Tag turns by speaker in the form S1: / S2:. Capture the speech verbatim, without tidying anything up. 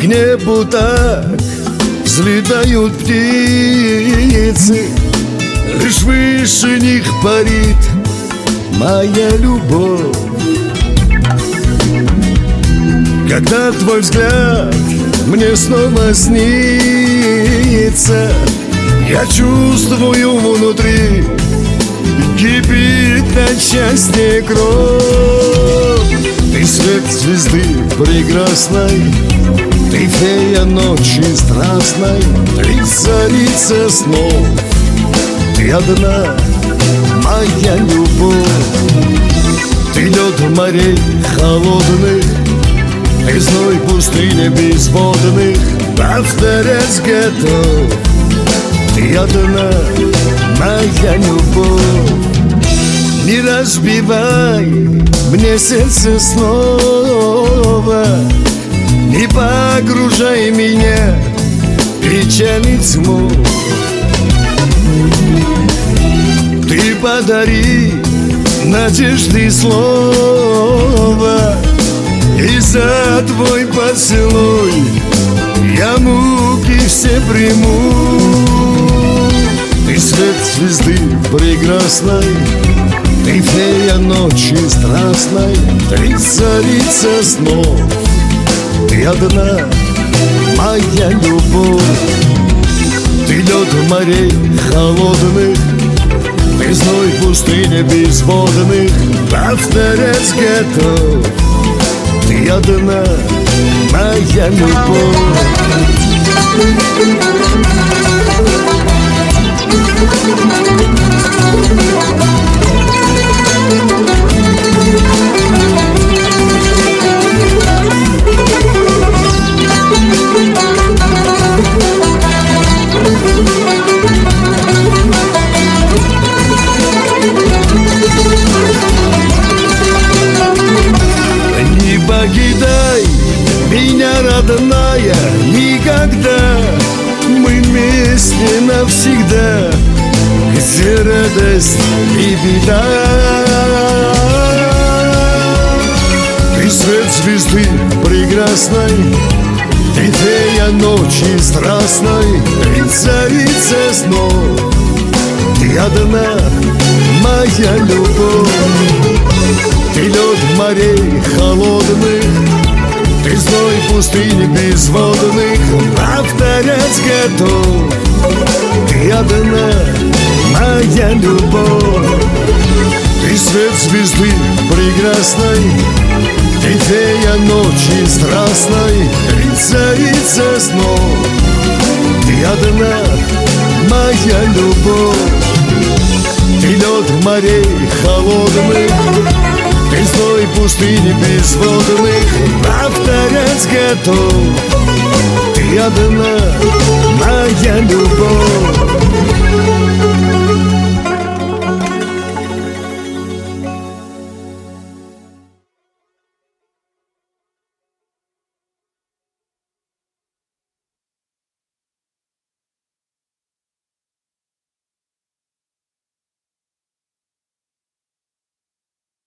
S1: небу так взлетают птицы, лишь выше них парит моя любовь. Когда твой взгляд мне снова снится, я чувствую внутри кипит на части кровь. Ты свет звезды прекрасной, ты фея ночи страстной, ты царица снов, ты одна моя любовь. Ты лед морей холодных, ты зной пустыни безводных, повторять готов. Ты одна моя любовь. Не разбивай мне сердце снова, не погружай меня в печаль и тьму. Ты подари надежды слова, и за твой поцелуй я муки все приму. Ты свет звезды прекрасной, ты фея ночи страстной, ты царица снов, ты одна моя любовь. Ты лед морей холодных, ты зной пустыни безводных, повторять готов. Ты одна моя любовь. Не покидай меня, родная, никогда. Мы вместе навсегда, где радость и беда. Ты свет звезды прекрасной, ты фея ночи страстной, ты царица снов, ты одна моя любовь. Ты лед морей холодных, ты зной пустыни безводных, повторять готов. Ты одна моя любовь. Ты свет звезды прекрасной, ты фея ночи страстной, ты царица снов, ты одна моя любовь. Ты лед морей холодных, ты зной пустыни безводных, повторять готов. Ты одна моя любовь.